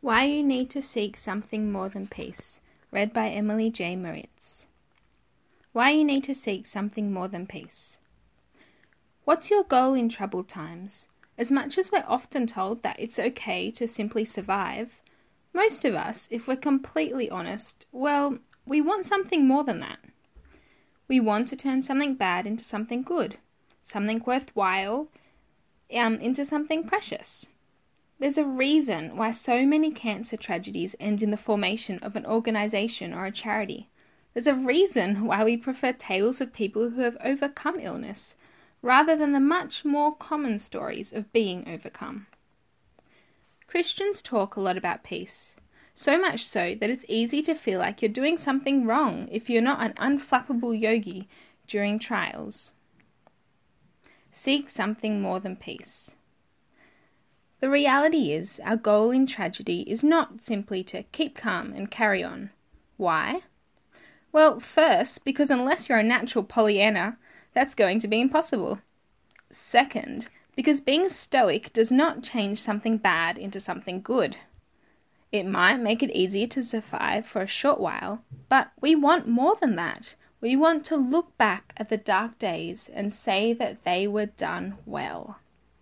Why You Need to Seek Something More Than Peace, read by Emily J. Moritz. Why you need to seek something more than peace. What's your goal in troubled times? As much as we're often told that it's okay to simply survive, most of us, if we're completely honest, well, we want something more than that. We want to turn something bad into something good, something worthwhile, into something precious. There's a reason why so many cancer tragedies end in the formation of an organisation or a charity. There's a reason why we prefer tales of people who have overcome illness, rather than the much more common stories of being overcome. Christians talk a lot about peace, so much so that it's easy to feel like you're doing something wrong if you're not an unflappable yogi during trials. Seek something more than peace. The reality is, our goal in tragedy is not simply to keep calm and carry on. Why? Well, first, because unless you're a natural Pollyanna, that's going to be impossible. Second, because being stoic does not change something bad into something good. It might make it easier to survive for a short while, but we want more than that. We want to look back at the dark days and say that they were done well.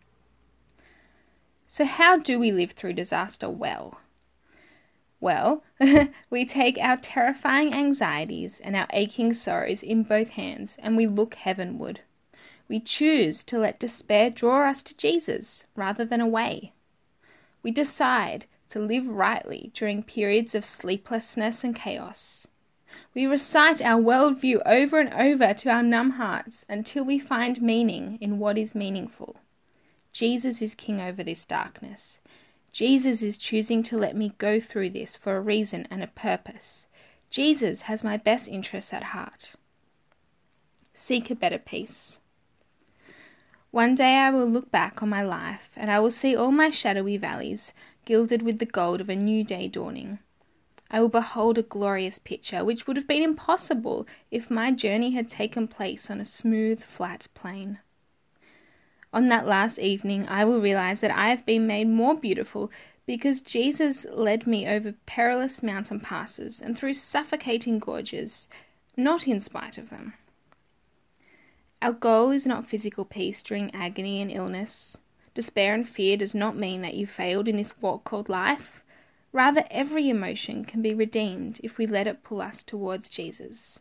So how do we live through disaster well? Well, we take our terrifying anxieties and our aching sorrows in both hands and we look heavenward. We choose to let despair draw us to Jesus rather than away. We decide to live rightly during periods of sleeplessness and chaos. We recite our worldview over and over to our numb hearts until we find meaning in what is meaningful. Jesus is king over this darkness. Jesus is choosing to let me go through this for a reason and a purpose. Jesus has my best interests at heart. Seek a better peace. One day I will look back on my life and I will see all my shadowy valleys gilded with the gold of a new day dawning. I will behold a glorious picture which would have been impossible if my journey had taken place on a smooth, flat plain. On that last evening, I will realize that I have been made more beautiful because Jesus led me over perilous mountain passes and through suffocating gorges, not in spite of them. Our goal is not physical peace during agony and illness. Despair and fear does not mean that you failed in this walk called life. Rather, every emotion can be redeemed if we let it pull us towards Jesus.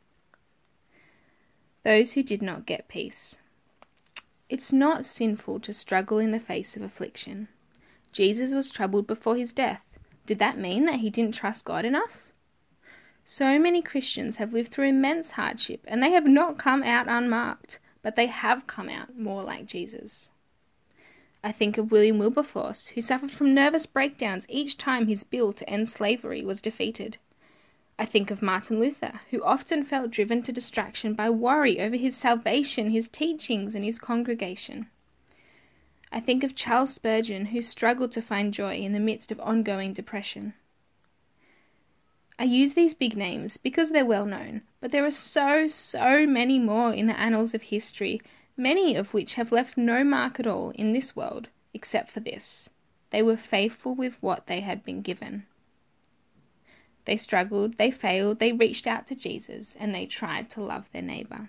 Those who did not get peace. It's not sinful to struggle in the face of affliction. Jesus was troubled before his death. Did that mean that he didn't trust God enough? So many Christians have lived through immense hardship and they have not come out unmarked, but they have come out more like Jesus. I think of William Wilberforce, who suffered from nervous breakdowns each time his bill to end slavery was defeated. I think of Martin Luther, who often felt driven to distraction by worry over his salvation, his teachings, and his congregation. I think of Charles Spurgeon, who struggled to find joy in the midst of ongoing depression. I use these big names because they're well known, but there are so many more in the annals of history, many of which have left no mark at all in this world, except for this. They were faithful with what they had been given. They struggled, they failed, they reached out to Jesus, and they tried to love their neighbour.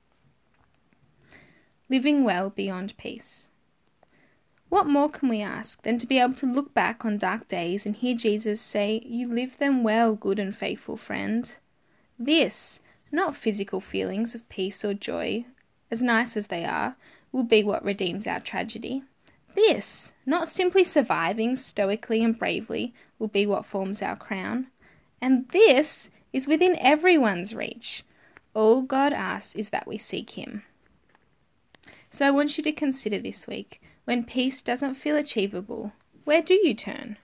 Living well beyond peace. What more can we ask than to be able to look back on dark days and hear Jesus say, "You lived them well, good and faithful friend." This, not physical feelings of peace or joy, as nice as they are, will be what redeems our tragedy. This, not simply surviving stoically and bravely, will be what forms our crown. And this is within everyone's reach. All God asks is that we seek him. So I want you to consider this week, when peace doesn't feel achievable, where do you turn?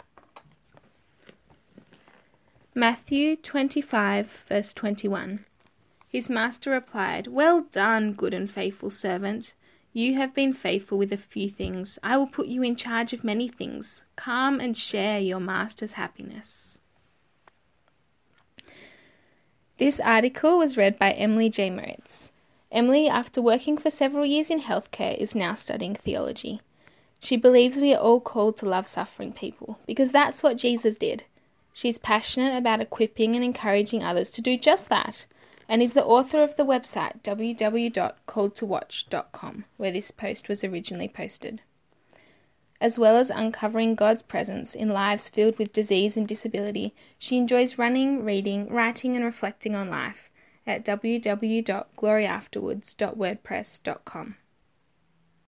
Matthew 25, verse 21. His master replied, "Well done, good and faithful servant. You have been faithful with a few things. I will put you in charge of many things. Come and share your master's happiness." This article was read by Emily J. Moritz. Emily, after working for several years in healthcare, is now studying theology. She believes we are all called to love suffering people, because that's what Jesus did. She's passionate about equipping and encouraging others to do just that, and is the author of the website www.calledtowatch.com, where this post was originally posted. As well as uncovering God's presence in lives filled with disease and disability, she enjoys running, reading, writing and reflecting on life at www.gloryafterwards.wordpress.com.